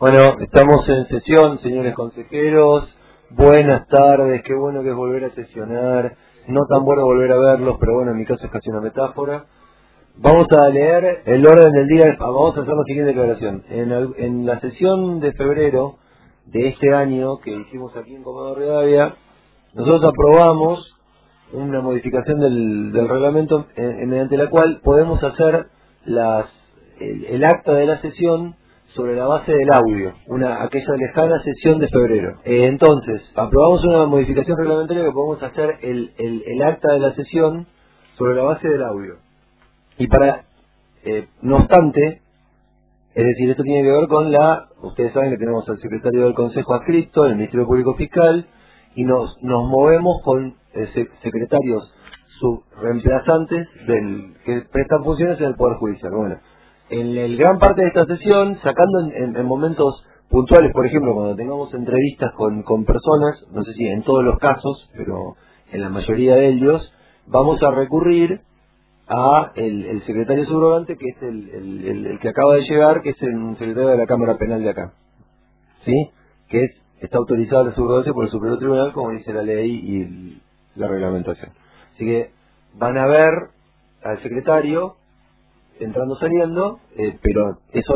Bueno, estamos en sesión, señores consejeros. Buenas tardes, qué bueno que es volver a sesionar. No tan bueno volver a verlos, pero bueno, en mi caso es casi una metáfora. Vamos a leer el orden del día. Vamos a hacer la siguiente declaración. En la sesión de febrero de este año que hicimos aquí en Comodoro Rivadavia, nosotros aprobamos una modificación del reglamento mediante la cual podemos hacer el acta de la sesión sobre la base del audio, aquella lejana sesión de febrero. Entonces, aprobamos una modificación reglamentaria que podemos hacer el acta de la sesión sobre la base del audio. Y no obstante, es decir, esto tiene que ver con ustedes saben que tenemos al secretario del Consejo adscrito, el Ministerio Público Fiscal, y nos movemos con secretarios subreemplazantes que prestan funciones en el Poder Judicial. Bueno, en gran parte de esta sesión, sacando en momentos puntuales, por ejemplo, cuando tengamos entrevistas con personas, no sé si en todos los casos, pero en la mayoría de ellos, vamos a recurrir a el secretario subrogante, que es el que acaba de llegar, que es el secretario de la Cámara Penal de acá, ¿sí? Que está autorizado la subrogancia por el Superior Tribunal, como dice la ley y la reglamentación. Así que van a ver al secretario entrando, saliendo, pero eso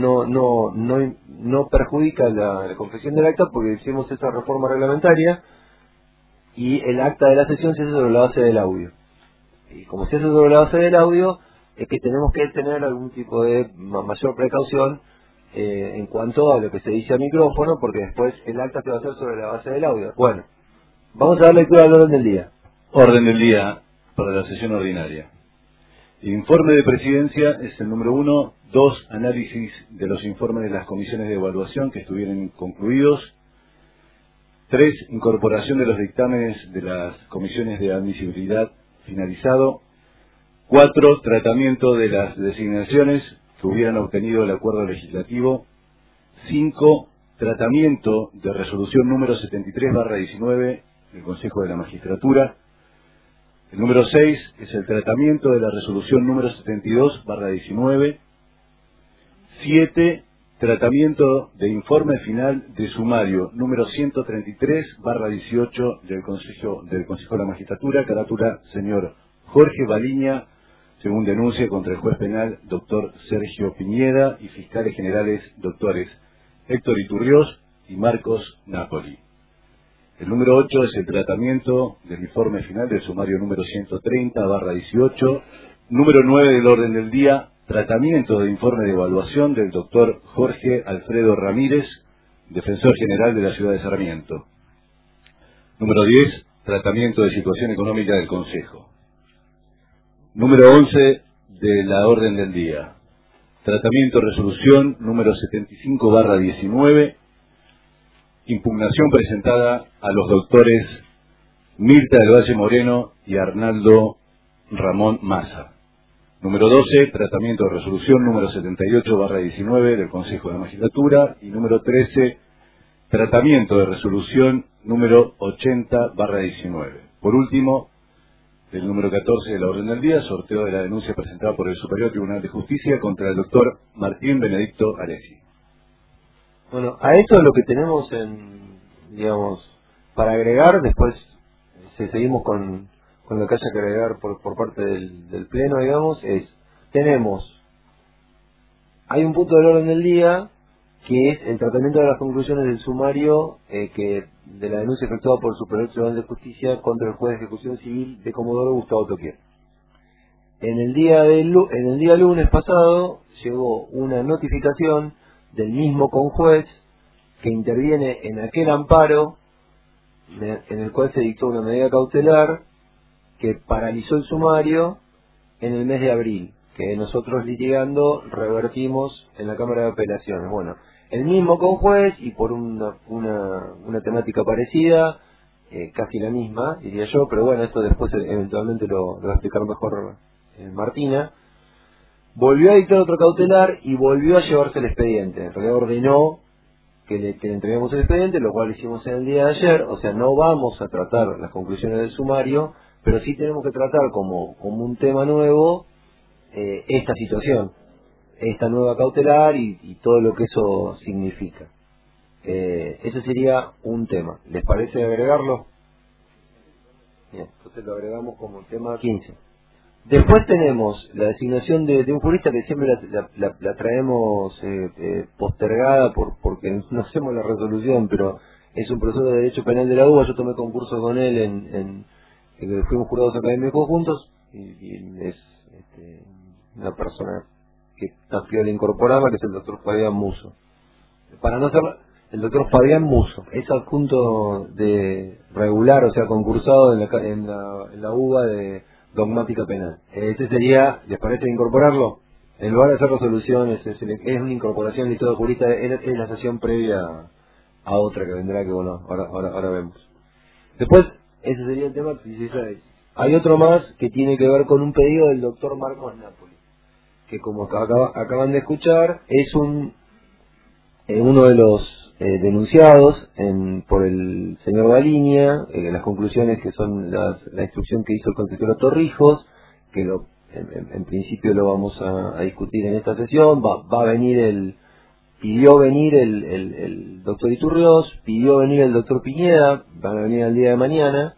no perjudica la confección del acta, porque hicimos esa reforma reglamentaria y el acta de la sesión se hace sobre la base del audio. Y como se hace sobre la base del audio, es que tenemos que tener algún tipo de mayor precaución en cuanto a lo que se dice a micrófono, porque después el acta se va a hacer sobre la base del audio. Bueno, vamos a dar lectura al orden del día. Orden del día para la sesión ordinaria. El informe de presidencia es el número 1, 2, análisis de los informes de las comisiones de evaluación que estuvieron concluidos, 3, incorporación de los dictámenes de las comisiones de admisibilidad finalizado, 4, tratamiento de las designaciones que hubieran obtenido el acuerdo legislativo, 5, tratamiento de resolución número 73/19 del Consejo de la Magistratura. El número 6 es el tratamiento de la resolución número 72/19. 7, tratamiento de informe final de sumario número 133/18 del Consejo de la Magistratura, carátula señor Jorge Baliña, según denuncia contra el juez penal doctor Sergio Piñeda y fiscales generales doctores Héctor Iturriós y Marcos Napoli. El número 8 es el tratamiento del informe final del sumario número 130/18. Número 9 del orden del día, tratamiento de informe de evaluación del doctor Jorge Alfredo Ramírez, defensor general de la ciudad de Sarmiento. Número 10, tratamiento de situación económica del Consejo. Número 11 de la orden del día, tratamiento de resolución número 75/19, impugnación presentada a los doctores Mirta del Valle Moreno y Arnaldo Ramón Massa. Número 12, tratamiento de resolución número 78/19 del Consejo de la Magistratura. Y número 13, tratamiento de resolución número 80/19. Por último, el número 14 de la orden del día, sorteo de la denuncia presentada por el Superior Tribunal de Justicia contra el doctor Martín Benedicto Alessi. Bueno, a esto es lo que tenemos para agregar. Después seguimos con lo que haya que agregar por parte del Pleno, hay un punto del orden del día que es el tratamiento de las conclusiones del sumario de la denuncia efectuada por el Superior Tribunal de Justicia contra el juez de ejecución civil de Comodoro, Gustavo Toquier. En el día lunes pasado llegó una notificación del mismo conjuez que interviene en aquel amparo en el cual se dictó una medida cautelar que paralizó el sumario en el mes de abril, que nosotros litigando revertimos en la Cámara de Apelaciones. Bueno, el mismo conjuez y por una temática parecida, casi la misma, diría yo, pero bueno, esto después eventualmente lo va a explicar mejor Martina, volvió a dictar otro cautelar y volvió a llevarse el expediente. En realidad ordenó que le entreguemos el expediente, lo cual hicimos en el día de ayer. O sea, no vamos a tratar las conclusiones del sumario, pero sí tenemos que tratar como un tema nuevo esta situación. esta nueva cautelar y todo lo que eso significa. Ese sería un tema. ¿Les parece agregarlo? Bien, entonces lo agregamos como tema 15. Después tenemos la designación de un jurista que siempre la traemos postergada porque no hacemos la resolución, pero es un profesor de Derecho Penal de la UBA. Yo tomé concurso con él fuimos jurados académicos juntos y es una persona que está piola incorporada, que es el doctor Fabián Muso. Para no ser el doctor Fabián Muso, es adjunto de regular, o sea, concursado en la UBA de dogmática penal. Ese sería, ¿les parece incorporarlo? En lugar de hacer resoluciones, es una incorporación del listado de jurista, es la sesión previa a otra que vendrá, que bueno, ahora vemos. Después, ese sería el tema 16. Hay otro más que tiene que ver con un pedido del doctor Marcos Napoli, que como acaban de escuchar, es uno de los denunciados por el señor Baliña, las conclusiones que son la instrucción que hizo el consejero Torrijos, que en principio lo vamos a discutir en esta sesión. Va a venir pidió venir el doctor Iturrios, pidió venir el doctor Piñeda, van a venir el día de mañana,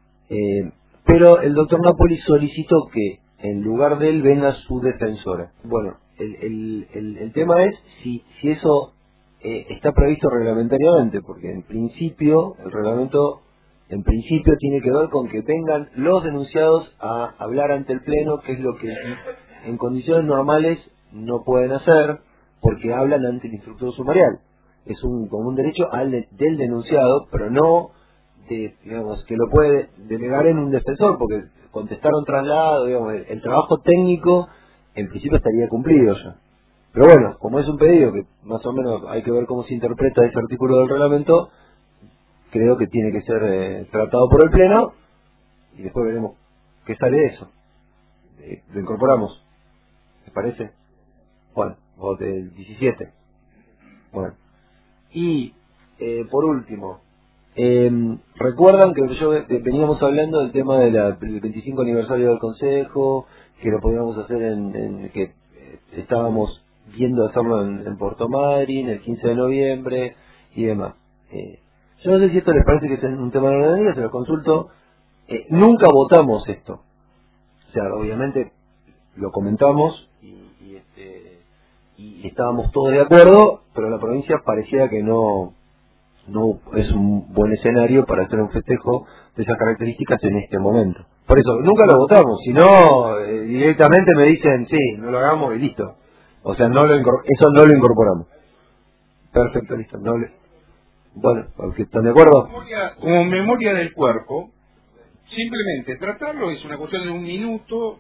pero el doctor Napoli solicitó que en lugar de él venga su defensora. Bueno, el tema es si eso está previsto reglamentariamente, porque en principio el reglamento tiene que ver con que vengan los denunciados a hablar ante el pleno, que es lo que en condiciones normales no pueden hacer, porque hablan ante el instructor sumarial. Es como un derecho del denunciado, pero no digamos que lo puede delegar en un defensor, porque contestaron traslado, digamos, el trabajo técnico en principio estaría cumplido ya. Pero bueno, como es un pedido que más o menos hay que ver cómo se interpreta ese artículo del reglamento, creo que tiene que ser tratado por el Pleno y después veremos qué sale de eso. Lo incorporamos, ¿les parece? Bueno, o del 17. Bueno. Y por último, recuerdan que veníamos hablando del tema del 25 aniversario del Consejo, que lo podíamos hacer que estábamos viendo hacerlo en Puerto Madryn el 15 de noviembre y demás. Yo no sé si esto les parece que es un tema de la ley, se lo consulto. Nunca votamos esto. O sea, obviamente lo comentamos y estábamos todos de acuerdo, pero la provincia parecía que no es un buen escenario para hacer un festejo de esas características en este momento. Por eso, nunca lo votamos, si no, directamente me dicen, sí, no lo hagamos y listo. O sea, eso no lo incorporamos. Perfecto, listo. Bueno, ¿están de acuerdo? Como memoria del cuerpo, simplemente tratarlo es una cuestión de un minuto,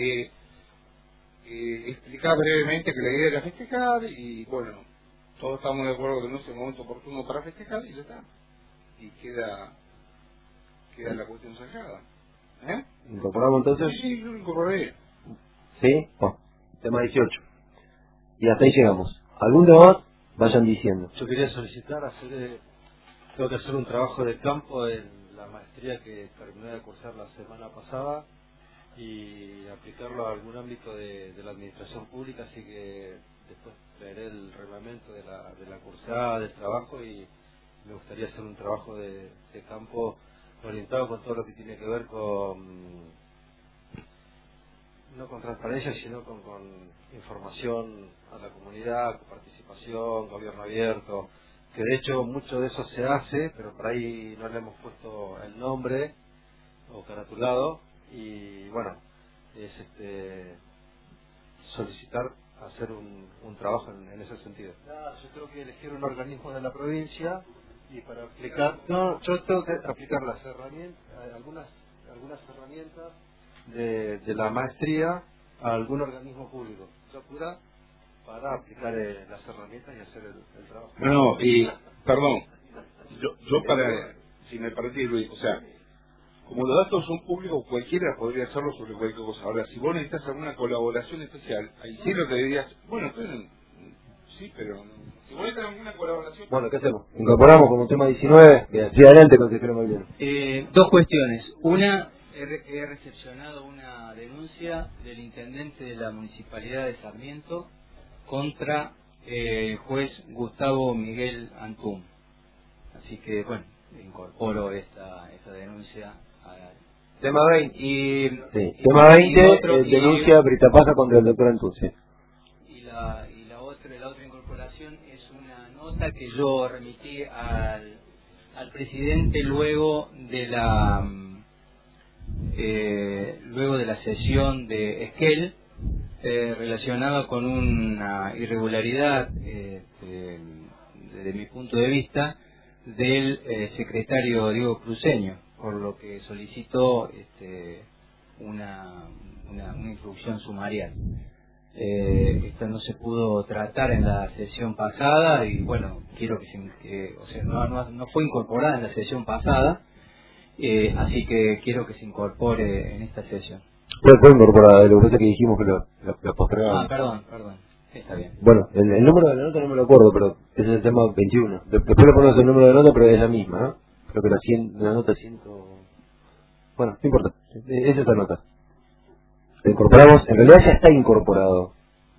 explicar brevemente que la idea era festejar y bueno, todos estamos de acuerdo que no es el momento oportuno para festejar y ya está. Y queda la cuestión sacada. ¿Incorporamos entonces? Sí, yo lo incorporé. ¿Sí? Bueno, tema 18. Y hasta ahí llegamos. ¿Algún tema más? Vayan diciendo. Yo quería solicitar tengo que hacer un trabajo de campo en la maestría que terminé de cursar la semana pasada y aplicarlo a algún ámbito de la administración pública, así que después traeré el reglamento de la cursada, del trabajo, y me gustaría hacer un trabajo de campo orientado con todo lo que tiene que ver no con transparencia, sino con información a la comunidad, con participación, gobierno abierto, que de hecho mucho de eso se hace, pero por ahí no le hemos puesto el nombre o caratulado, y bueno, es solicitar hacer un trabajo en ese sentido. Yo tengo que elegir un organismo de la provincia y para aplicar, yo tengo que aplicar las herramientas, algunas herramientas de la maestría a algún organismo público. Yo apura para aplicar las herramientas y hacer el trabajo. No, y perdón, yo si me parece, Luis, o sea, como los datos son públicos, cualquiera podría hacerlo sobre cualquier cosa. Ahora, si vos necesitas alguna colaboración especial, ahí sí lo que dirías, bueno, sí, pero si vos necesitas alguna colaboración... Bueno, ¿qué hacemos? ¿Incorporamos como tema 19? Bien, sí, adelante, consejero Malviano. Dos cuestiones. Una, he recepcionado una denuncia del intendente de la Municipalidad de Sarmiento contra el juez Gustavo Miguel Antún. Así que, bueno, incorporo esta denuncia a... Tema 20. Y, sí. Tema 20, otro, denuncia Brita Paja contra el doctor Antún. Sí. Y la otra incorporación es una nota que yo remití al presidente luego de la sesión de Esquel, relacionada con una irregularidad, desde mi punto de vista, del secretario Diego Cruceño, por lo que solicitó una instrucción sumarial. Esto no se pudo tratar en la sesión pasada y bueno, quiero no fue incorporada en la sesión pasada, así que quiero que se incorpore en esta sesión. Fue incorporada, lo que pasa es que dijimos que la postergamos. Perdón, está bien. Bueno, el número de la nota no me lo acuerdo, pero ese es el tema 21. Después le ponemos el número de la nota, pero es la misma, ¿no? Creo que la nota 100... Bueno, no importa, es esa nota. La incorporamos, en realidad ya está incorporado.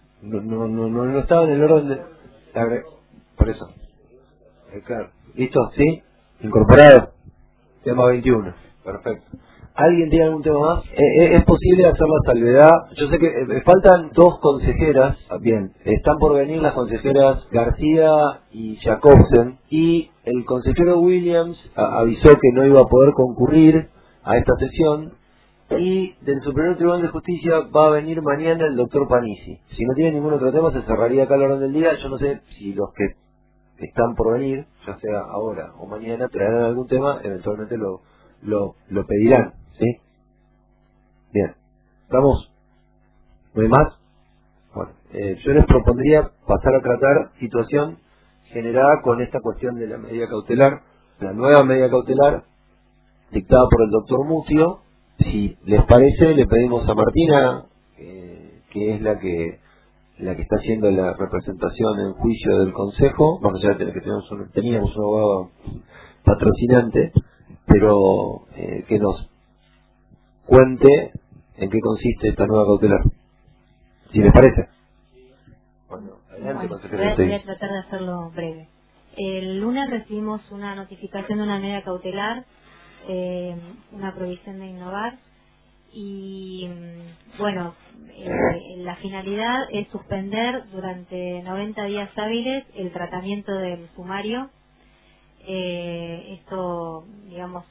No estaba en el orden de... Por eso. Claro. ¿Listo? ¿Sí? Incorporado. Tema 21. Perfecto. ¿Alguien tiene algún tema más? ¿Es posible hacer la salvedad? Yo sé que faltan dos consejeras. Bien, están por venir las consejeras García y Jacobsen. Y el consejero Williams avisó que no iba a poder concurrir a esta sesión. Y del Superior Tribunal de Justicia va a venir mañana el doctor Panisi. Si no tiene ningún otro tema, se cerraría acá a la orden del día. Yo no sé si los que están por venir, ya sea ahora o mañana, traerán algún tema, eventualmente lo pedirán. ¿Sí? Bien. ¿Estamos? ¿No hay más? Bueno, yo les propondría pasar a tratar situación generada con esta cuestión de la medida cautelar, la nueva medida cautelar dictada por el doctor Mutio. Si les parece, le pedimos a Martina, que es la que está haciendo la representación en juicio del Consejo, más allá de que teníamos un abogado patrocinante, pero que nos cuente en qué consiste esta nueva cautelar. Si les parece. Bueno, adelante, consejero. Voy a tratar de hacerlo breve. El lunes recibimos una notificación de una medida cautelar, una provisión de innovar, y bueno, la finalidad es suspender durante 90 días hábiles el tratamiento del sumario. Esto, digamos,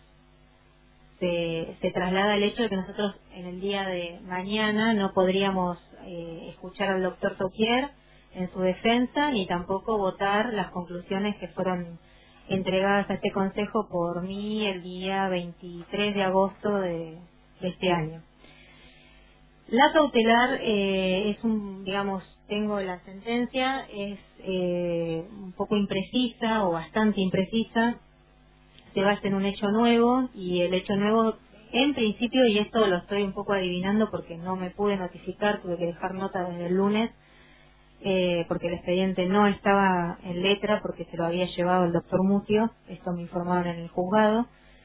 se traslada al hecho de que nosotros en el día de mañana no podríamos escuchar al doctor Toquier en su defensa, ni tampoco votar las conclusiones que fueron entregadas a este Consejo por mí el día 23 de agosto de este año. La cautelar es tengo la sentencia, es un poco imprecisa o bastante imprecisa, se basa en un hecho nuevo, y el hecho nuevo, en principio, y esto lo estoy un poco adivinando porque no me pude notificar, tuve que dejar nota desde el lunes, porque el expediente no estaba en letra, porque se lo había llevado el doctor Mutio, esto me informaron en el juzgado,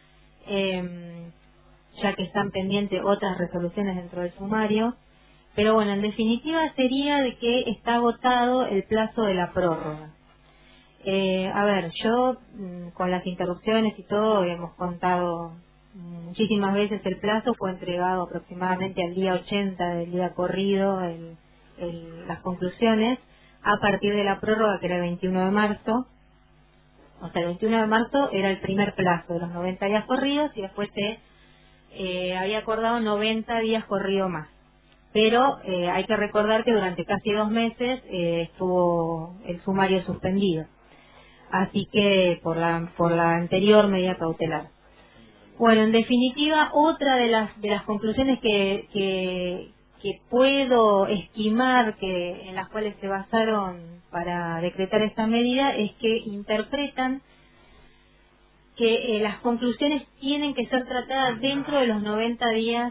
ya que están pendientes otras resoluciones dentro del sumario. Pero bueno, en definitiva sería de que está agotado el plazo de la prórroga. Yo con las interrupciones y todo hemos contado muchísimas veces el plazo, fue entregado aproximadamente al día 80 del día corrido las conclusiones, a partir de la prórroga, que era el 21 de marzo. O sea, el 21 de marzo era el primer plazo de los 90 días corridos, y después se había acordado 90 días corrido más. Pero hay que recordar que durante casi 2 meses estuvo el sumario suspendido. Así que por la anterior medida cautelar. Bueno, en definitiva, otra de las conclusiones que puedo estimar en las cuales se basaron para decretar esta medida es que interpretan que las conclusiones tienen que ser tratadas dentro de los 90 días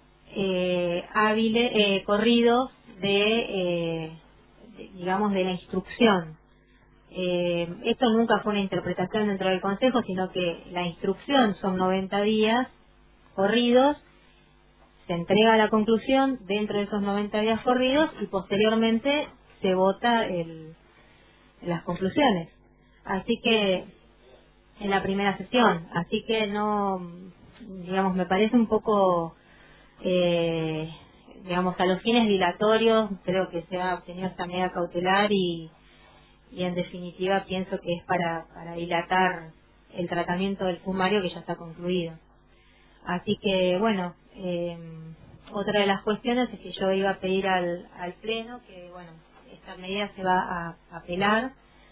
hábiles corridos de la instrucción. Esto nunca fue una interpretación dentro del Consejo, sino que la instrucción son 90 días corridos, se entrega la conclusión dentro de esos 90 días corridos, y posteriormente se vota las conclusiones. Así que en la primera sesión, así que no, digamos, me parece un poco, digamos, a los fines dilatorios, creo que se ha obtenido esta medida cautelar y en definitiva pienso que es para dilatar el tratamiento del sumario que ya está concluido. Así que, bueno, otra de las cuestiones es que yo iba a pedir al Pleno que, bueno, esta medida se va a apelar.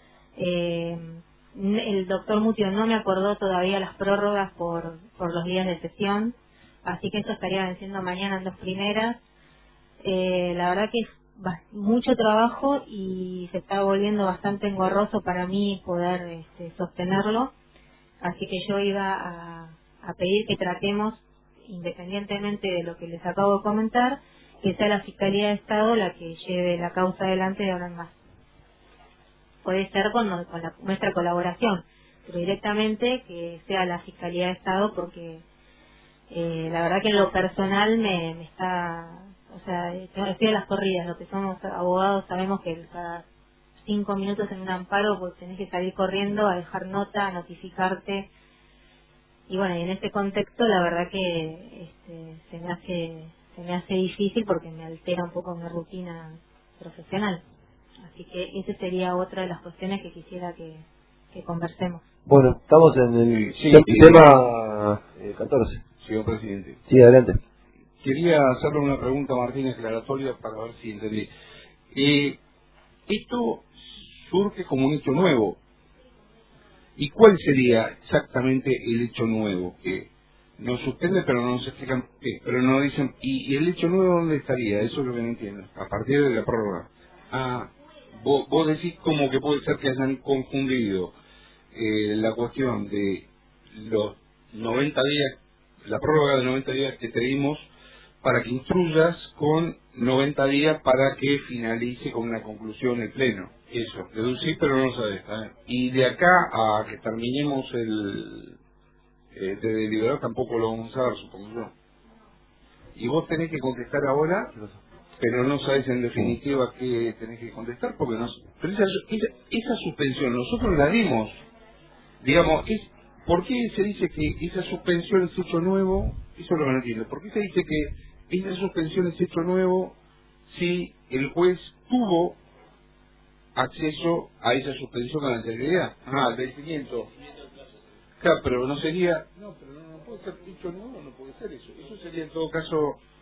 El doctor Mutio no me acordó todavía las prórrogas por los días de sesión, así que esto estaría venciendo mañana en 2 primeras. La verdad que es mucho trabajo y se está volviendo bastante engorroso para mí poder sostenerlo, así que yo iba a pedir que tratemos, independientemente de lo que les acabo de comentar, que sea la Fiscalía de Estado la que lleve la causa adelante de ahora en más. Puede ser con nuestra colaboración, pero directamente que sea la Fiscalía de Estado, porque la verdad que en lo personal me está, o sea, estoy a las corridas. Lo que somos abogados sabemos que cada 5 minutos en un amparo pues tenés que salir corriendo a dejar nota, a notificarte, y bueno, y en este contexto la verdad que se me hace difícil porque me altera un poco mi rutina profesional. Así que esa sería otra de las cuestiones que quisiera que conversemos. Bueno, estamos en el tema 14. Señor presidente. Sí, adelante. Quería hacerle una pregunta a Martín aclaratoria para ver si entendí. Esto surge como un hecho nuevo. ¿Y cuál sería exactamente el hecho nuevo? Que nos suspende, pero no nos explican qué. Pero no dicen, ¿y el hecho nuevo dónde estaría? Eso es lo que no entiendo. A partir de la prórroga. Vos decís como que puede ser que hayan confundido la cuestión de los 90 días, la prórroga de 90 días que pedimos para que instruyas con 90 días para que finalice con una conclusión el Pleno. Eso, deducir pero no sabes. Y de acá a que terminemos de deliberar tampoco lo vamos a ver, supongo yo. Y vos tenés que contestar ahora, pero no sabes en definitiva qué tenés que contestar, porque no. Pero esa suspensión nosotros la dimos, digamos, ¿por qué se dice que esa suspensión es hecho nuevo? Eso es lo que no entiendo. ¿Por qué se dice que esa suspensión es hecho nuevo si el juez tuvo acceso a esa suspensión con anterioridad? Al vencimiento. Claro, pero no sería. No, pero no puede ser hecho nuevo, no puede ser eso. Eso sería en todo caso.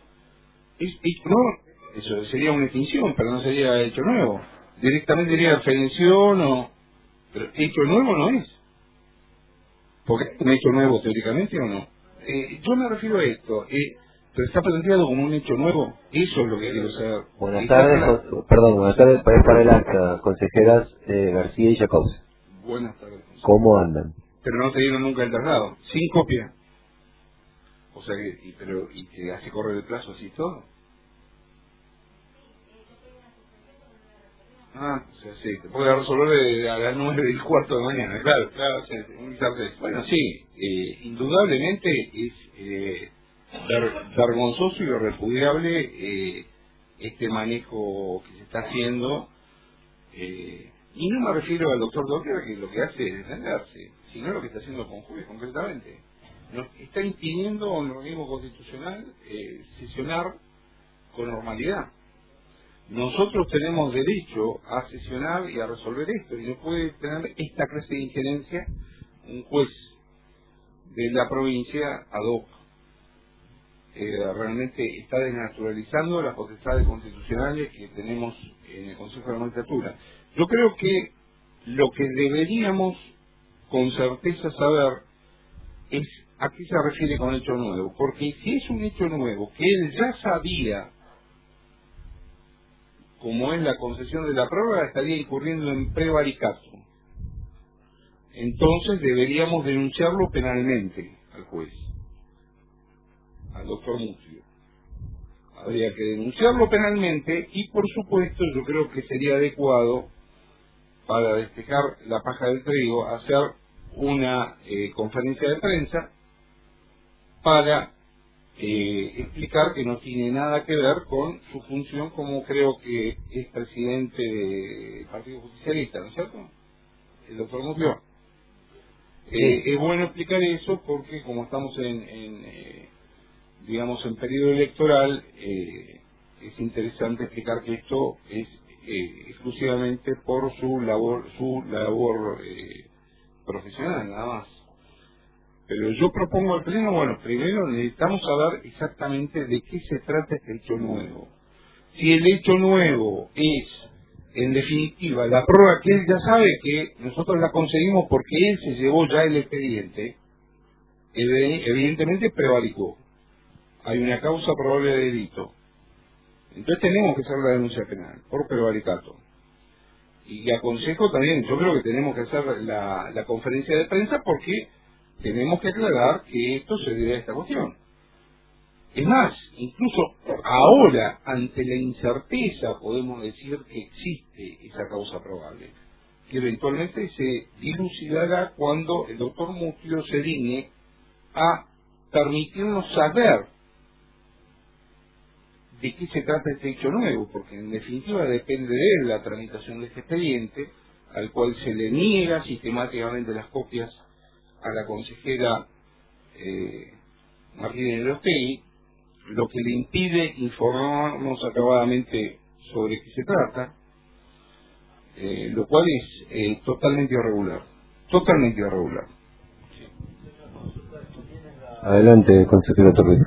No, eso sería una extinción, pero no sería hecho nuevo. Directamente sería extinción o. Pero hecho nuevo no es. Porque es un hecho nuevo teóricamente o no. Yo me refiero a esto. Pero está planteado como un hecho nuevo. Eso es lo que quiero saber. Buenas tardes, buenas tardes para el acta, consejeras García y Jacobs. Buenas tardes. ¿Cómo andan? Pero no te dieron nunca el traslado. Sin copia. O sea que, y te hace correr el plazo así todo. O sea, sí, te puede resolver a las 9:15 de mañana, claro, sí, un tarde. Bueno, sí, indudablemente es vergonzoso y repudiable este manejo que se está haciendo, y no me refiero al doctor Docker, que lo que hace es defenderse, sino lo que está haciendo con juez concretamente. Nos está impidiendo a un organismo constitucional sesionar con normalidad. Nosotros tenemos derecho a sesionar y a resolver esto, y no puede tener esta clase de injerencia un juez de la provincia ad hoc. Realmente está desnaturalizando las potestades constitucionales que tenemos en el Consejo de la Magistratura. Yo creo que lo que deberíamos con certeza saber es a qué se refiere con hecho nuevo, porque si es un hecho nuevo que él ya sabía, como es la concesión de la prórroga, estaría incurriendo en prevaricato. Entonces deberíamos denunciarlo penalmente al juez, al doctor Mutio. Habría que denunciarlo penalmente y, por supuesto, yo creo que sería adecuado, para despejar la paja del trigo, hacer una conferencia de prensa para explicar que no tiene nada que ver con su función como creo que es presidente del Partido Justicialista, ¿no es cierto? El doctor Murillo. Es bueno explicar eso porque como estamos digamos en periodo electoral, es interesante explicar que esto es exclusivamente por su labor profesional, nada más. Pero yo propongo al Pleno, bueno, primero necesitamos saber exactamente de qué se trata este hecho nuevo. Si el hecho nuevo es, en definitiva, la prueba que él ya sabe que nosotros la conseguimos porque él se llevó ya el expediente, evidentemente prevaricó. Hay una causa probable de delito. Entonces tenemos que hacer la denuncia penal por prevaricato. Y aconsejo también, yo creo que tenemos que hacer la conferencia de prensa porque tenemos que aclarar que esto se debe a esta cuestión. Es más, incluso ahora, ante la incerteza, podemos decir que existe esa causa probable, que eventualmente se dilucidará cuando el doctor Murillo se digne a permitirnos saber de qué se trata este hecho nuevo, porque en definitiva depende de él la tramitación de este expediente, al cual se le niega sistemáticamente las copias a la consejera Martínez Elostegui, lo que le impide informarnos acabadamente sobre qué se trata, lo cual es totalmente irregular. Totalmente irregular. Adelante, consejero Torres.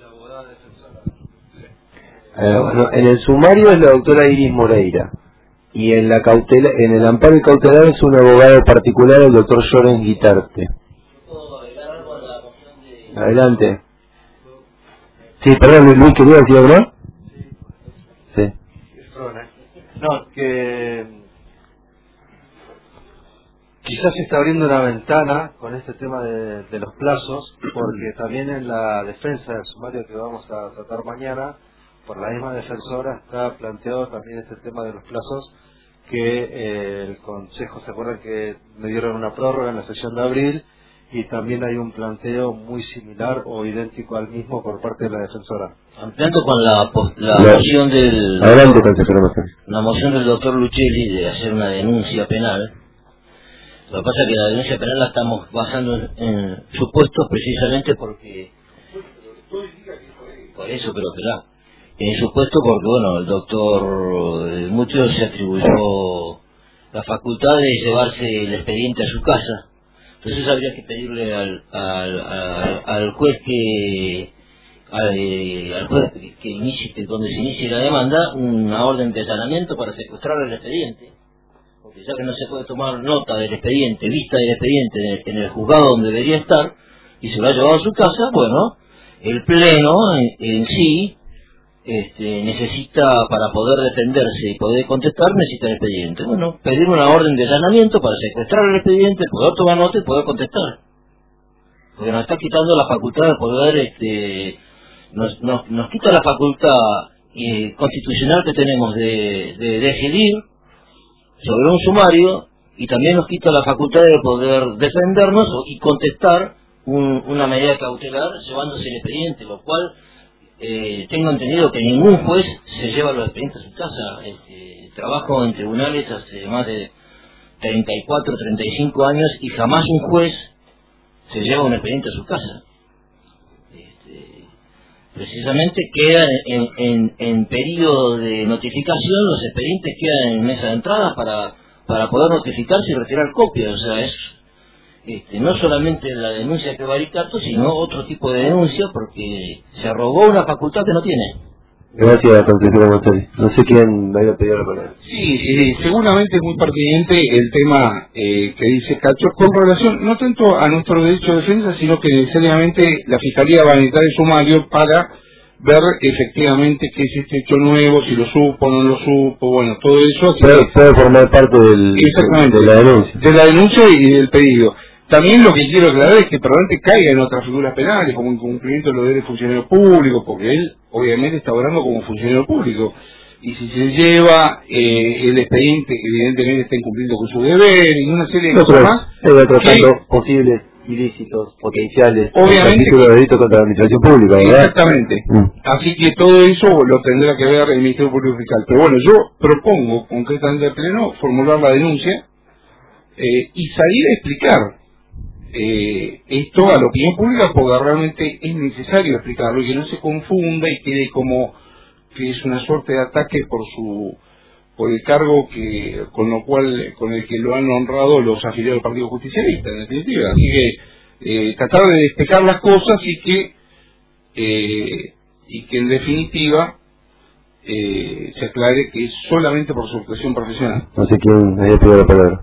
Bueno, en el sumario es la doctora Iris Moreira y en la cautela, en el amparo cautelar es un abogado particular, el doctor Llorens Guitarte. Adelante. Sí, perdón, Luis, ¿quería decir algo? Sí. No, que quizás se está abriendo una ventana con este tema de los plazos, porque también en la defensa del sumario que vamos a tratar mañana, por la misma defensora está planteado también este tema de los plazos, que el Consejo, ¿se acuerdan que me dieron una prórroga en la sesión de abril? Y también hay un planteo muy similar o idéntico al mismo por parte de la defensora. Ampliando con la moción del... Adelante, consejero. La moción del doctor Luchelli de hacer una denuncia penal. Lo que pasa es que la denuncia penal la estamos basando en supuestos precisamente porque... Por eso creo que la... En supuesto porque, bueno, el doctor Murillo se atribuyó la facultad de llevarse el expediente a su casa. Entonces habría que pedirle al juez que inicie, donde se inicie la demanda, una orden de allanamiento para secuestrar el expediente. Porque ya que no se puede tomar nota del expediente, vista del expediente en el juzgado donde debería estar, y se lo ha llevado a su casa, bueno, el Pleno en sí necesita, para poder defenderse y poder contestar, necesita el expediente. Bueno, pedir una orden de allanamiento para secuestrar el expediente, poder tomar nota y poder contestar. Porque nos está quitando la facultad de poder, nos quita la facultad constitucional que tenemos de decidir sobre un sumario, y también nos quita la facultad de poder defendernos y contestar una medida cautelar llevándose el expediente, lo cual tengo entendido que ningún juez se lleva los expedientes a su casa. Trabajo en tribunales hace más de 34, 35 años y jamás un juez se lleva un expediente a su casa. Precisamente quedan en periodo de notificación, los expedientes quedan en mesa de entrada para poder notificarse y retirar copias. O sea, es no solamente la denuncia de prevaricato, sino otro tipo de denuncia, porque se arrogó una facultad que no tiene. Gracias, consejero Montari. No sé quién vaya a pedir la palabra. Sí, seguramente es muy pertinente el tema que dice Cacho con relación no tanto a nuestro derecho de defensa, sino que necesariamente la Fiscalía va a necesitar el sumario para ver efectivamente qué es este hecho nuevo, si lo supo o no lo supo, bueno, todo eso. Puede formar parte de la denuncia. De la denuncia y del pedido. También lo que quiero aclarar es que probablemente caiga en otras figuras penales, como incumplimiento de los deberes de funcionario público, porque él obviamente está obrando como funcionario público. Y si se lleva el expediente, evidentemente está incumpliendo con su deber y una serie de cosas más. Otro tanto posible ilícitos potenciales. Obviamente. Capítulo de delito contra la administración pública, ¿verdad? Exactamente. Así que todo eso lo tendrá que ver el Ministerio Público Fiscal. Pero bueno, yo propongo concretamente al Pleno formular la denuncia y salir a explicar esto a la opinión pública, porque realmente es necesario explicarlo y que no se confunda y quede como que es una suerte de ataque por el cargo con el que lo han honrado los afiliados del Partido Justicialista, en definitiva. Así que tratar de despejar las cosas y que en definitiva se aclare que es solamente por su actuación profesional. No sé quién haya pedido la palabra.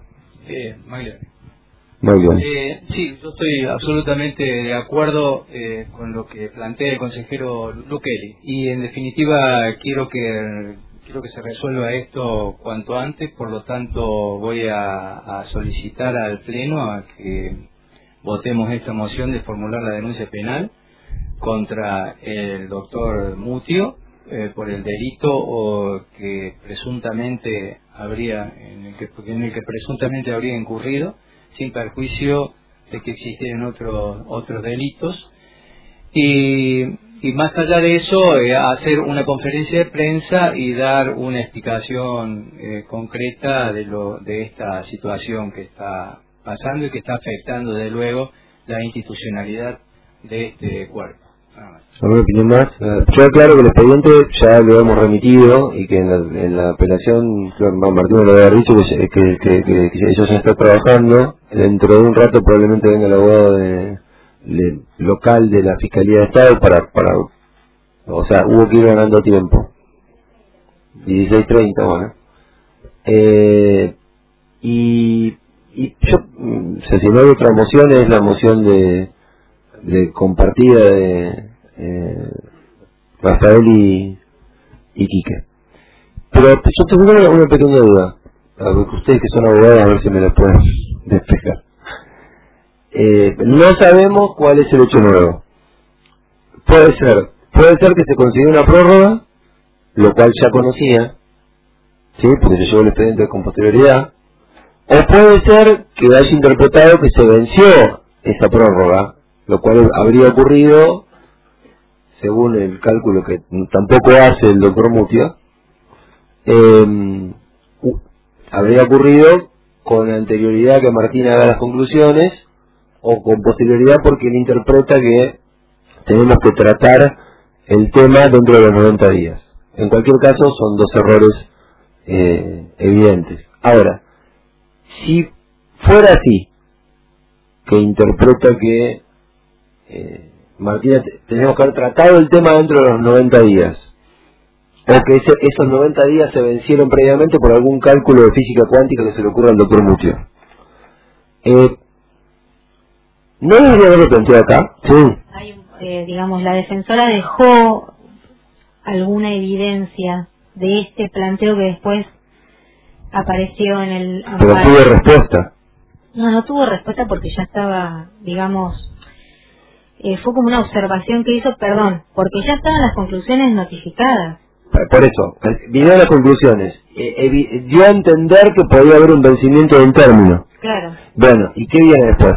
Muy bien. Sí, yo estoy absolutamente de acuerdo con lo que plantea el consejero Luquelli, y en definitiva quiero que se resuelva esto cuanto antes. Por lo tanto voy a solicitar al Pleno a que votemos esta moción de formular la denuncia penal contra el doctor Mutio por el delito que presuntamente en el que presuntamente habría incurrido, sin perjuicio de que existieran otros delitos, y más allá de eso hacer una conferencia de prensa y dar una explicación concreta de esta situación que está pasando y que está afectando desde luego la institucionalidad de este cuerpo. ¿Alguna opinión más? Yo aclaro que el expediente ya lo hemos remitido y que en la apelación, Martín lo había dicho que ellos ya están trabajando. Dentro de un rato probablemente venga el abogado local de la Fiscalía de Estado o sea, hubo que ir ganando tiempo. 16:30, bueno. Y si no hay otra moción, es la moción de compartida de Rafael y Quique. Pero yo tengo una pequeña duda, a ver, ustedes que son abogados, a ver si me la pueden despejar. No sabemos cuál es el hecho nuevo. Puede ser que se consiguió una prórroga, lo cual ya conocía, ¿sí? Porque se llevó el expediente con posterioridad. O puede ser que haya interpretado que se venció esa prórroga, lo cual habría ocurrido, según el cálculo que tampoco hace el doctor Mutio, habría ocurrido con anterioridad que Martín haga las conclusiones, o con posterioridad porque él interpreta que tenemos que tratar el tema dentro de los 90 días. En cualquier caso, son dos errores evidentes. Ahora, si fuera así, que interpreta que Martina, tenemos que haber tratado el tema dentro de los 90 días, o que esos 90 días se vencieron previamente por algún cálculo de física cuántica que se le ocurra al doctor Mutio. ¿No debería haberlo planteado acá? Sí. Digamos, la defensora dejó alguna evidencia de este planteo que después apareció en el amparo. Pero tuvo respuesta. No tuvo respuesta porque ya estaba, digamos, fue como una observación que hizo, porque ya estaban las conclusiones notificadas. Por eso, vinieron las conclusiones. Dio a entender que podía haber un vencimiento de un término. Claro. Bueno, ¿y qué viene después?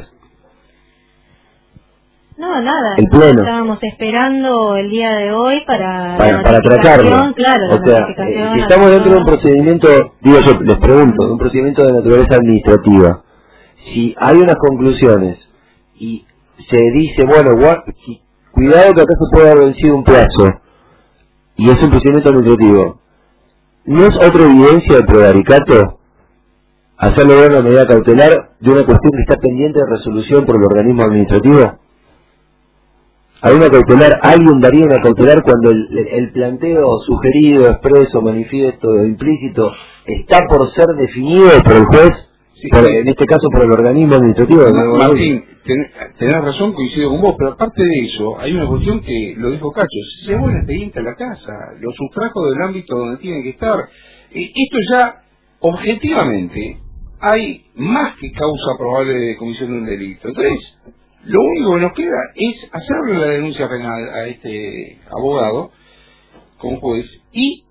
No, nada. El Pleno. Estábamos esperando el día de hoy para tratarlo. Claro, o sea, si estamos dentro de un procedimiento, yo les pregunto, de un procedimiento de naturaleza administrativa, si hay unas conclusiones y se dice, bueno, cuidado que acá se puede haber vencido un plazo, y es un procedimiento administrativo, ¿no es otra evidencia de prevaricato hacerle ver una medida cautelar de una cuestión que está pendiente de resolución por el organismo administrativo? ¿Hay una cautelar? ¿Alguien daría una cautelar cuando el planteo sugerido, expreso, manifiesto o implícito está por ser definido por el juez? Sí, en este caso por el organismo administrativo. Martín, tenés razón, coincido con vos, pero aparte de eso, hay una cuestión que lo dijo Cacho: se llevó el expediente a la casa, lo sustrajo del ámbito donde tiene que estar. Esto ya, objetivamente, hay más que causa probable de comisión de un delito. Entonces, lo único que nos queda es hacerle la denuncia penal a este abogado como juez, y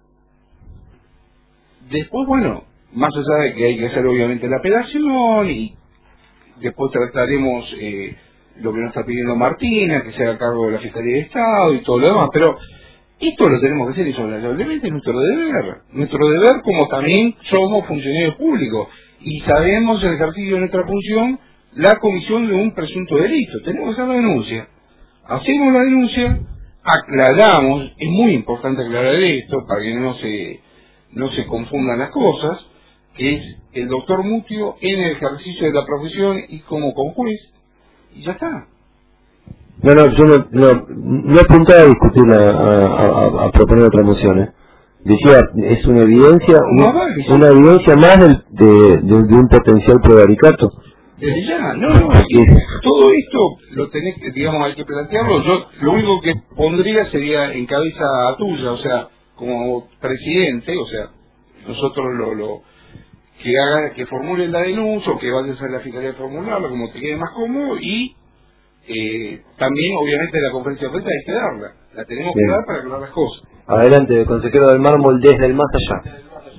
después, bueno, más allá de que hay que hacer obviamente la apelación y después trataremos lo que nos está pidiendo Martina, que se haga cargo de la Fiscalía de Estado y todo lo demás, pero esto lo tenemos que hacer inexorablemente, es nuestro deber como también somos funcionarios públicos y sabemos el ejercicio de nuestra función, la comisión de un presunto delito. Tenemos que hacer la denuncia, hacemos la denuncia, aclaramos, es muy importante aclarar esto para que no se confundan las cosas, que es el doctor Mutio en el ejercicio de la profesión y como conjuez, y ya está. No, yo no apuntaba a discutir, a proponer otra moción, Decía, es una evidencia, una evidencia más de un potencial prevaricato. Desde ya, todo esto lo tenés que, digamos, hay que plantearlo. Yo lo único que pondría sería en cabeza tuya, o sea, como presidente, o sea, nosotros que formulen la denuncia o que vayas a la Fiscalía a formularla, como te quede más cómodo, y también, obviamente, la conferencia de prensa hay que darla. La tenemos que dar para aclarar las cosas. Adelante, consejero del mármol, desde el más allá.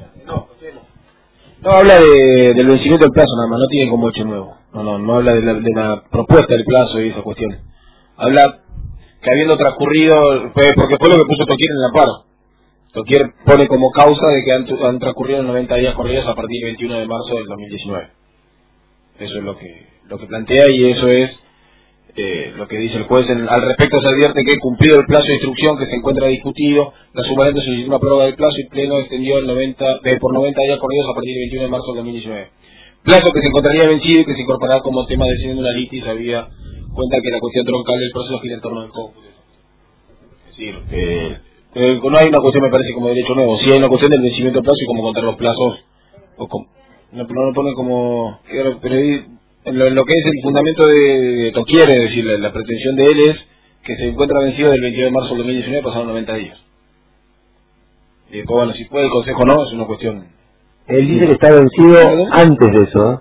No habla del vencimiento del plazo nada más, no tiene como hecho nuevo. No habla de la propuesta del plazo y esas cuestiones. Habla que habiendo transcurrido, porque fue lo que puso Toquier en el amparo. Toquier pone como causa de que han transcurrido 90 días corridos a partir del 21 de marzo del 2019. Eso es lo que plantea y eso es lo que dice el juez. Al respecto se advierte que cumplido el plazo de instrucción que se encuentra discutido, la subalente solicitó una prórroga del plazo y Pleno extendió por 90 días corridos a partir del 21 de marzo del 2019. Plazo que se encontraría vencido y que se incorporará como tema decidiendo una litis, había cuenta que la cuestión troncal del proceso gira en torno al cómputo. Es decir, no hay una cuestión, me parece, como derecho nuevo. Sí hay una cuestión del vencimiento del plazo y cómo contar los plazos. No pone como... Pero en lo que es el fundamento de Toquier, es decir, la pretensión de él es que se encuentra vencido del 22 de marzo del 2019, pasaron 90 días. Y después, bueno, si puede el Consejo o no, es una cuestión... Él dice que está vencido antes de eso,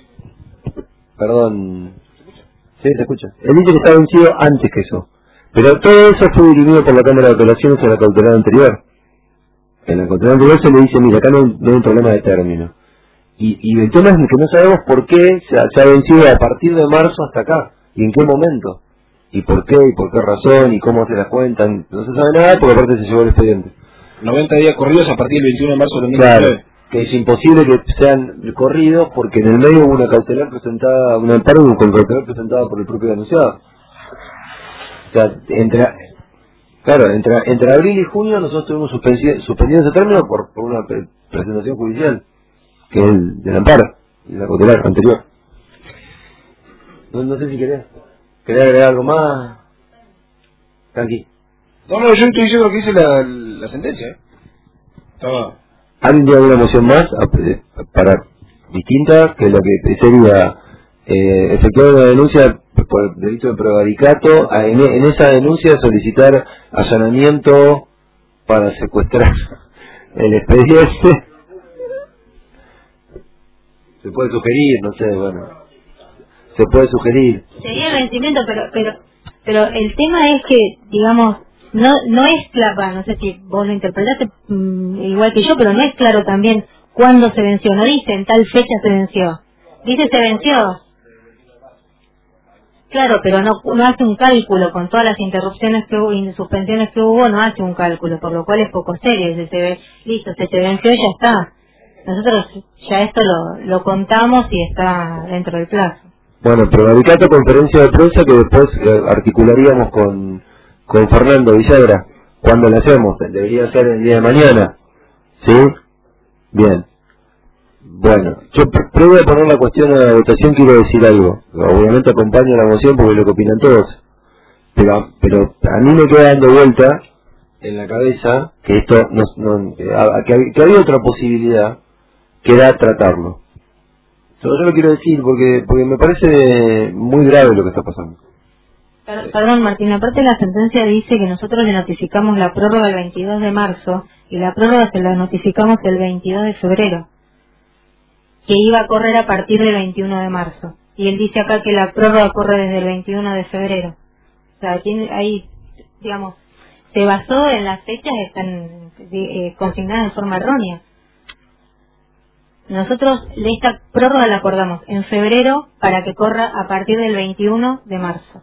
Perdón. Sí, se escucha. Él dice que está vencido antes que eso. Pero todo eso fue dirimido por la Cámara de Apelaciones a la cautelar anterior. En la cautelar anterior se le dice, mira, acá no hay un problema de término. Y el tema es que no sabemos por qué se ha vencido a partir de marzo hasta acá. Y en qué momento. Y por qué razón, y cómo se las cuentan. No se sabe nada porque aparte se llevó el expediente. 90 días corridos a partir del 21 de marzo del 2019. Claro, que es imposible que sean corridos porque en el medio hubo una cautelar presentada, un amparo con cautelar presentada por el propio denunciado. O sea, entre abril y junio nosotros tuvimos suspendido ese término por una presentación judicial, que es el del amparo, y la cautelar anterior. No sé si querés agregar algo más. Tranqui. No, yo estoy diciendo lo que dice la sentencia, ¿Alguien tiene alguna moción más para distinta que lo que sería efectuar una denuncia por delito de prevaricato, en esa denuncia solicitar allanamiento para secuestrar el expediente? Se puede sugerir, no sé, bueno, se puede sugerir. Sería el vencimiento, pero el tema es que, digamos, no es claro, no sé si vos lo interpretaste igual que yo, pero no es claro también cuándo se venció. No dice en tal fecha se venció, dice se venció. Claro, pero no hace un cálculo con todas las interrupciones que hubo y suspensiones que hubo, no hace un cálculo, por lo cual es poco serio. Listo, se venció y ya está. Nosotros ya esto lo contamos y está dentro del plazo. Bueno, prevaricato, conferencia de prensa que después articularíamos con Fernando Villagra. ¿Cuándo lo hacemos? Debería ser el día de mañana. ¿Sí? Bien. Bueno, yo previo a poner la cuestión a la votación quiero decir algo. Obviamente acompaño la moción porque es lo que opinan todos. Pero a mí me queda dando vuelta en la cabeza que esto que había otra posibilidad que era tratarlo. Yo lo quiero decir porque me parece muy grave lo que está pasando. Perdón, Martín, aparte la sentencia dice que nosotros le notificamos la prórroga el 22 de marzo y la prórroga se la notificamos el 22 de febrero, que iba a correr a partir del 21 de marzo. Y él dice acá que la prórroga corre desde el 21 de febrero. O sea, ahí, digamos, se basó en las fechas que están consignadas en forma errónea. Nosotros esta prórroga la acordamos en febrero para que corra a partir del 21 de marzo.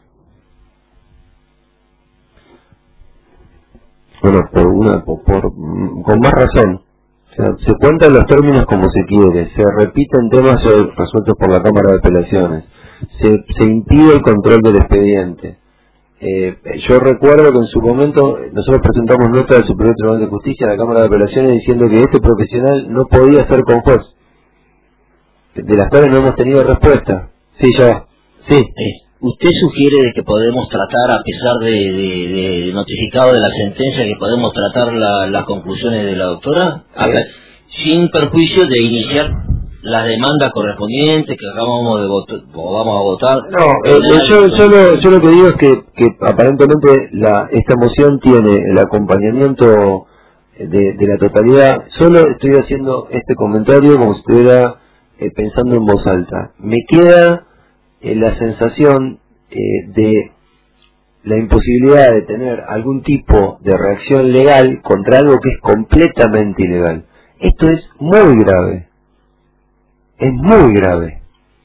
Bueno, con más razón. O sea, se cuentan los términos como se quiere, se repiten temas resueltos por la Cámara de Apelaciones, se impide el control del expediente. Yo recuerdo que en su momento nosotros presentamos nota del Superior Tribunal de Justicia a la Cámara de Apelaciones diciendo que este profesional no podía ser con juez, de las cuales no hemos tenido respuesta. Sí, ya. Sí. ¿Usted sugiere que podemos tratar, a pesar de notificado de la sentencia, que podemos tratar las conclusiones de la doctora? Sin perjuicio de iniciar las demandas correspondientes que acabamos de votar, o vamos a votar. No, yo lo que digo es que aparentemente esta moción tiene el acompañamiento de la totalidad. Solo estoy haciendo este comentario como si estuviera pensando en voz alta. Me queda la sensación de la imposibilidad de tener algún tipo de reacción legal contra algo que es completamente ilegal. Esto es muy grave. Es muy grave.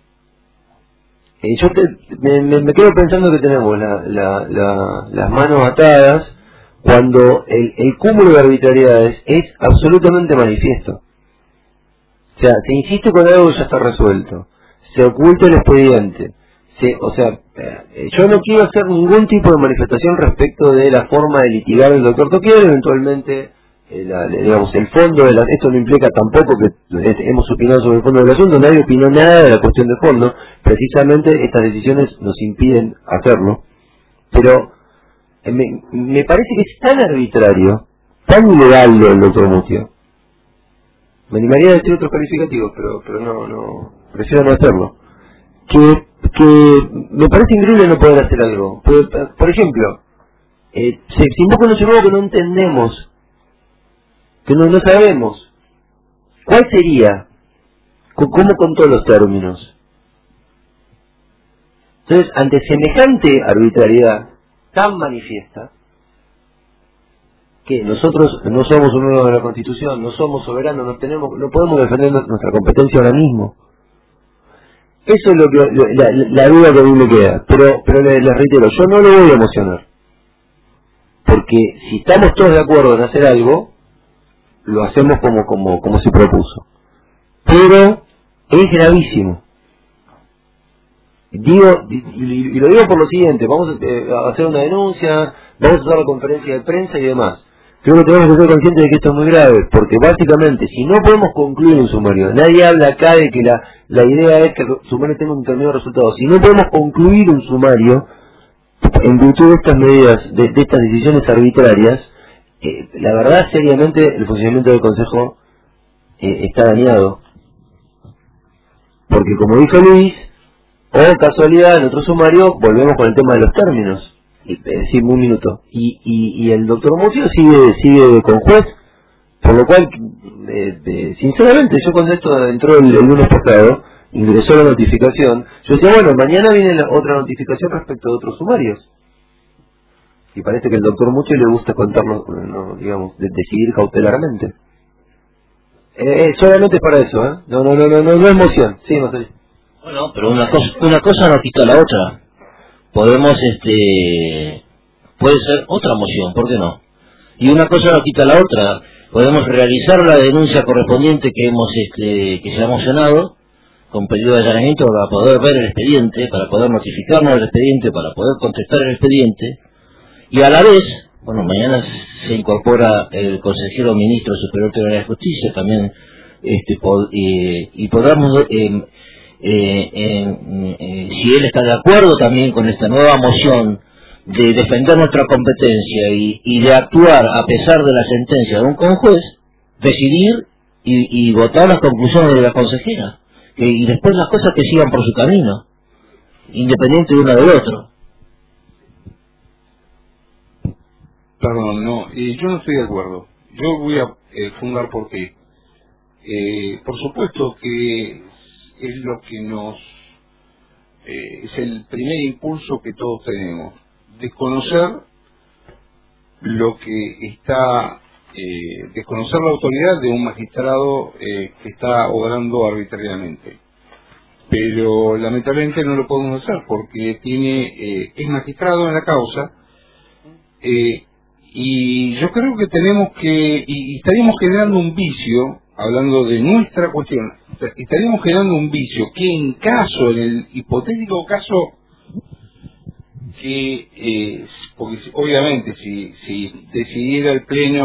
Yo me quedo pensando que tenemos las manos atadas cuando el cúmulo de arbitrariedades es absolutamente manifiesto. O sea, se insiste con algo que ya está resuelto, se oculta el expediente, yo no quiero hacer ningún tipo de manifestación respecto de la forma de litigar el doctor Toquier, eventualmente digamos el fondo de esto no implica tampoco que hemos opinado sobre el fondo del asunto, nadie opinó nada de la cuestión de fondo, precisamente estas decisiones nos impiden hacerlo, pero me parece que es tan arbitrario, tan ilegal lo del doctor Mutio. Me animaría a decir otros calificativos, pero no prefiero no hacerlo, que me parece increíble no poder hacer algo. Por ejemplo, se invoca un hecho nuevo que no entendemos, que no sabemos. ¿Cuál sería? ¿Cómo con todos los términos? Entonces, ante semejante arbitrariedad tan manifiesta, que nosotros no somos un órgano de la Constitución, no somos soberanos, no podemos defender nuestra competencia ahora mismo. Eso es la duda que a mí me queda. Pero les reitero, yo no lo voy a emocionar. Porque si estamos todos de acuerdo en hacer algo, lo hacemos como se propuso. Pero es gravísimo. Digo, y lo digo por lo siguiente, vamos a hacer una denuncia, vamos a hacer la conferencia de prensa y demás. Creo que tenemos que ser conscientes de que esto es muy grave, porque básicamente, si no podemos concluir un sumario, nadie habla acá de que la idea es que el sumario tenga un determinado resultado, si no podemos concluir un sumario, en virtud de estas medidas, de estas decisiones arbitrarias, la verdad, seriamente, el funcionamiento del Consejo está dañado. Porque como dijo Luis, o casualidad, en otro sumario, volvemos con el tema de los términos. Un minuto. Y el doctor Mutio sigue con juez, por lo cual, sinceramente, yo cuando esto entró el lunes pasado, ingresó la notificación, yo decía, bueno, mañana viene otra notificación respecto de otros sumarios. Y parece que al doctor Mutio le gusta contarlo, digamos, decidir cautelarmente. Solamente es para eso, no es moción. Sí, Marcelo. Bueno, pero una cosa no quita la otra. Podemos, puede ser otra moción, ¿por qué no? Y una cosa no quita la otra. Podemos realizar la denuncia correspondiente que se ha mocionado, con pedido de allanamiento para poder ver el expediente, para poder notificarnos del expediente, para poder contestar el expediente, y a la vez, bueno, mañana se incorpora el consejero ministro superior Tribunal de Justicia también, y podamos, si él está de acuerdo también con esta nueva moción de defender nuestra competencia y de actuar a pesar de la sentencia de un conjuez, decidir y votar las conclusiones de la consejera, y después las cosas que sigan por su camino, independiente de uno del otro. Perdón, no, yo no estoy de acuerdo. Yo voy a fundar por qué. Por supuesto que es lo que es el primer impulso que todos tenemos, desconocer lo que está desconocer la autoridad de un magistrado que está obrando arbitrariamente. Pero lamentablemente no lo podemos hacer porque es magistrado en la causa, y yo creo que tenemos que, y estaríamos generando un vicio, hablando de nuestra cuestión, estaríamos generando un vicio que en el hipotético caso que, porque obviamente si decidiera el Pleno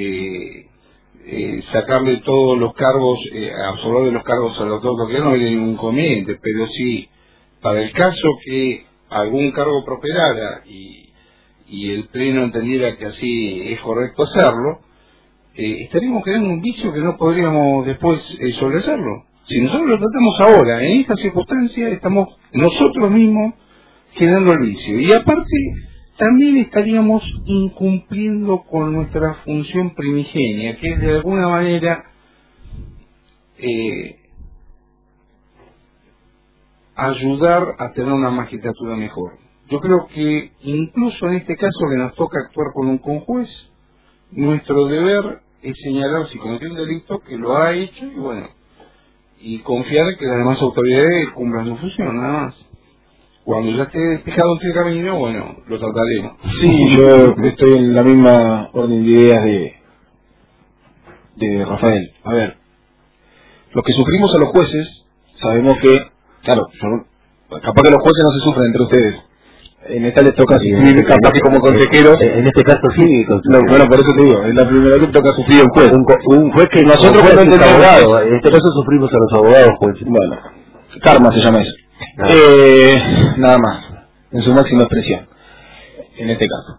sacarle todos los cargos, absorber de los cargos al doctor Toquero, no habría ningún inconveniente, pero si para el caso que algún cargo prosperara y el Pleno entendiera que así es correcto hacerlo, estaríamos creando un vicio que no podríamos después sobrehacerlo. Si nosotros lo tratamos ahora, en esta circunstancia, estamos nosotros mismos generando el vicio. Y aparte, también estaríamos incumpliendo con nuestra función primigenia, que es de alguna manera ayudar a tener una magistratura mejor. Yo creo que incluso en este caso que nos toca actuar con un conjuez, nuestro deber es señalar si cometió un delito, que lo ha hecho, y bueno, y confiar que las demás autoridades cumplan su función, nada más. Cuando ya esté despejado este camino, bueno, lo trataremos. Sí, yo estoy en la misma orden de ideas de Rafael. A ver, lo que sufrimos a los jueces, sabemos que, claro, capaz que los jueces no se sufren entre ustedes. En esta les toca sufrir, capaz que como consejero. En este caso sí. Bueno, por eso te digo, es la primera vez que toca sufrir un juez. Un juez que nosotros cuando entendemos abogado. En este caso sufrimos a los abogados, jueces. Bueno, karma se llama eso. Nada más, en su máxima expresión, en este caso.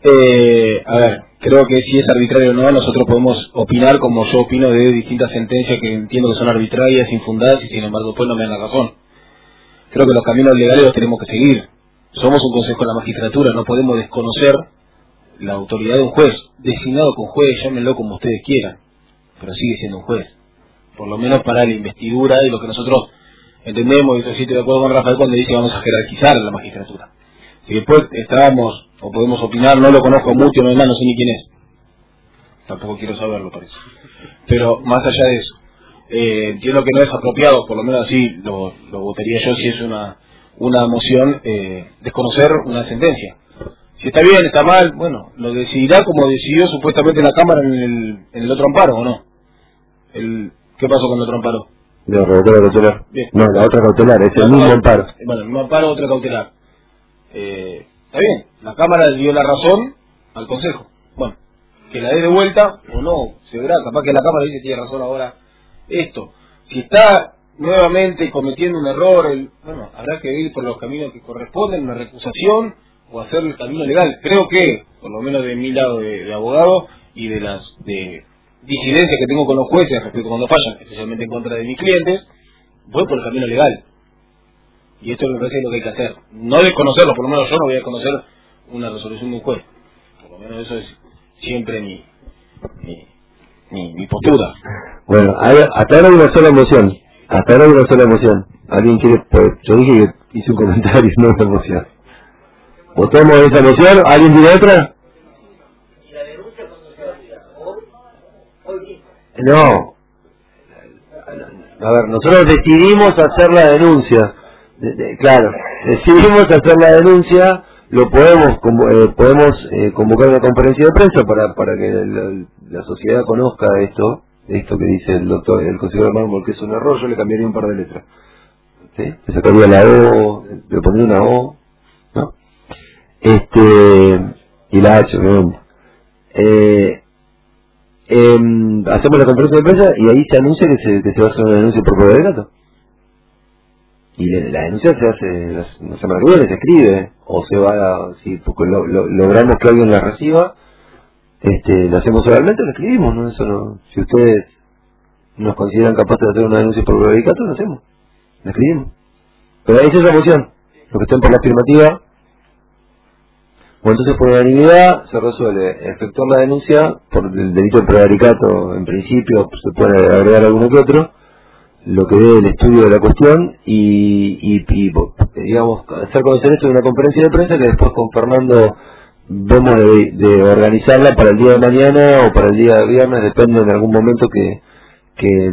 A ver, creo que si es arbitrario o no, nosotros podemos opinar como yo opino de distintas sentencias que entiendo que son arbitrarias, infundadas, y sin embargo después no me dan la razón. Creo que los caminos legales los tenemos que seguir. Somos un consejo de la magistratura, no podemos desconocer la autoridad de un juez, designado con juez, llámenlo como ustedes quieran, pero sigue siendo un juez, por lo menos para la investidura y lo que nosotros entendemos, y eso sí estoy de acuerdo con Rafael cuando dice que vamos a jerarquizar la magistratura. Si después estábamos, o podemos opinar, no lo conozco mucho, no sé ni quién es, tampoco quiero saberlo, parece, pero más allá de eso, entiendo que no es apropiado, por lo menos así lo votaría yo si es una moción, desconocer una sentencia. Si está bien, está mal, bueno, lo decidirá como decidió supuestamente la Cámara en el otro amparo, ¿o no? ¿Qué pasó con el otro amparo? No, revocar cautelar. Bien. No, la otra cautelar, es el mismo amparo. Bueno, el mismo amparo, otra cautelar. Está bien, la Cámara le dio la razón al Consejo. Bueno, que la dé de vuelta o no, se verá, capaz que la Cámara dice tiene razón ahora esto. Si está nuevamente cometiendo un error, bueno, habrá que ir por los caminos que corresponden, una recusación o hacer el camino legal. Creo que, por lo menos de mi lado de abogado y de las disidencias que tengo con los jueces respecto a cuando fallan, especialmente en contra de mis clientes, voy por el camino legal. Y esto me parece lo que hay que hacer. No desconocerlo, por lo menos yo no voy a conocer una resolución de un juez. Por lo menos eso es siempre mi postura. Bueno, hasta ahora hay una sola moción. Hasta ahora hay una sola moción. ¿Alguien quiere? Pues yo dije que hice un comentario, no una moción. ¿Votamos esa moción? ¿Alguien tiene otra? No. A ver, nosotros decidimos hacer la denuncia. Claro, decidimos hacer la denuncia. Lo podemos convocar una conferencia de prensa para que la sociedad conozca esto que dice el consejero Mármol, que es un error. Yo le cambiaría un par de letras. ¿Sí? Le sacaría la O, le pondría una O, ¿no? Y la H, ¿no? Hacemos la conferencia de prensa y ahí se anuncia que se va a hacer una denuncia por prueba de datos. Y la denuncia se hace la semana que viene, se escribe, o se va, si logramos que alguien la reciba, la hacemos oralmente, la escribimos, ¿no? Eso no, si ustedes nos consideran capaces de hacer una denuncia por prevaricato, lo hacemos, la escribimos. Pero esa es la moción, los que estén por la afirmativa. Bueno, entonces por unanimidad se resuelve efectuar la denuncia por el delito de prevaricato. En principio se puede agregar alguno que otro, lo que dé el estudio de la cuestión y digamos, hacer conocer esto en una conferencia de prensa que después con Fernando vemos de organizarla para el día de mañana o para el día de viernes, depende en algún momento que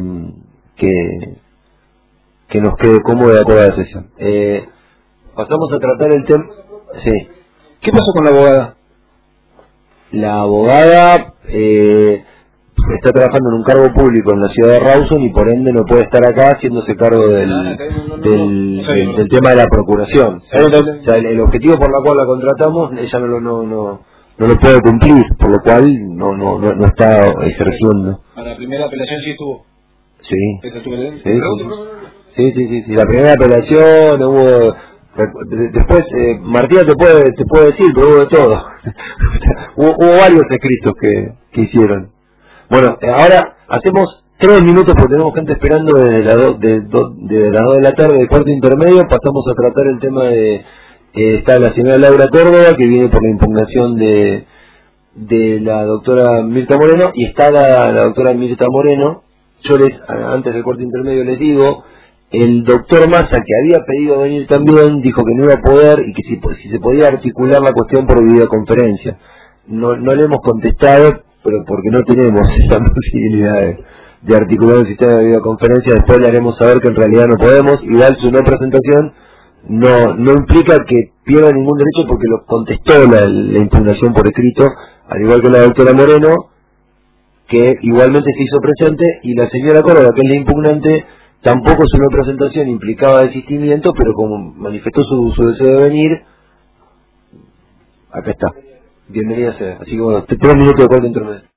nos quede cómodo de acuerdo a la sesión. Pasamos a tratar el tema. Sí. ¿Qué pasó con la abogada? La abogada está trabajando en un cargo público en la ciudad de Rawson y por ende no puede estar acá haciéndose cargo del tema de la procuración. O sea, el objetivo por el cual la contratamos, ella no lo puede cumplir, por lo cual no está ejerciendo. ¿A la primera apelación sí estuvo? Sí. ¿Esta estuvo bien? Sí. La primera apelación hubo... Después, Martina te puede decir, pero hubo de todo. hubo varios escritos que hicieron. Bueno, ahora hacemos 3 minutos porque tenemos gente esperando desde las 2 de la tarde del cuarto intermedio. Pasamos a tratar el tema de... está la señora Laura Córdoba, que viene por la impugnación de la doctora Mirta Moreno, y está la doctora Mirta Moreno. Yo antes del cuarto intermedio les digo, el doctor Massa, que había pedido venir también, dijo que no iba a poder y que si se podía articular la cuestión por videoconferencia. No le hemos contestado, pero porque no tenemos esa posibilidad de articular un sistema de videoconferencia. Después le haremos saber que en realidad no podemos. Igual su no presentación no implica que pierda ningún derecho porque lo contestó la impugnación por escrito, al igual que la doctora Moreno, que igualmente se hizo presente, y la señora Córdoba, que es la impugnante, tampoco su no presentación implicaba desistimiento, pero como manifestó su deseo de venir, acá está. Bienvenida sea. Así que bueno, 3 minutos de corte intermedio.